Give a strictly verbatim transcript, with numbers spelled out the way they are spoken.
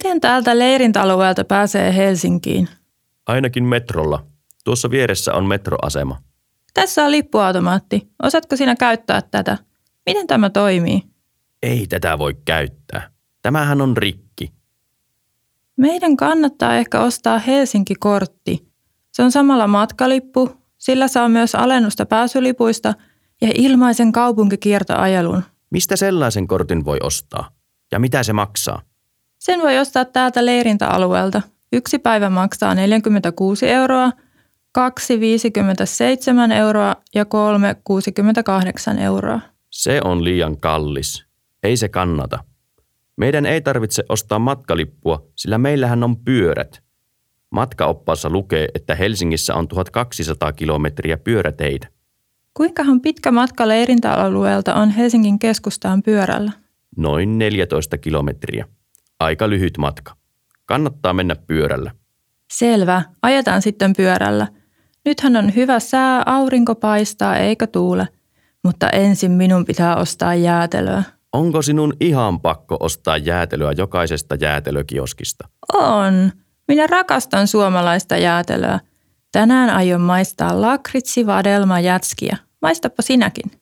Miten täältä leirintäalueelta pääsee Helsinkiin? Ainakin metrolla. Tuossa vieressä on metroasema. Tässä on lippuautomaatti. Osaatko sinä käyttää tätä? Miten tämä toimii? Ei tätä voi käyttää. Tämähän on rikki. Meidän kannattaa ehkä ostaa Helsinki-kortti. Se on samalla matkalippu, sillä saa myös alennusta pääsylipuista ja ilmaisen kaupunkikiertoajelun. Mistä sellaisen kortin voi ostaa? Ja mitä se maksaa? Sen voi ostaa täältä leirintäalueelta. Yksi päivä maksaa neljäkymmentäkuusi euroa, kaksi viisikymmentäseitsemän euroa ja kolme kuusikymmentäkahdeksan euroa. Se on liian kallis. Ei se kannata. Meidän ei tarvitse ostaa matkalippua, sillä meillähän on pyörät. Matkaoppaassa lukee, että Helsingissä on tuhatkaksisataa kilometriä pyöräteitä. Kuinkahan pitkä matka leirintäalueelta on Helsingin keskustaan pyörällä? Noin neljätoista kilometriä. Aika lyhyt matka. Kannattaa mennä pyörällä. Selvä. Ajetaan sitten pyörällä. Nythän on hyvä sää, aurinko paistaa eikä tuule. Mutta ensin minun pitää ostaa jäätelöä. Onko sinun ihan pakko ostaa jäätelöä jokaisesta jäätelökioskista? On. Minä rakastan suomalaista jäätelöä. Tänään aion maistaa lakritsi vadelma jätskiä. Maistapa sinäkin.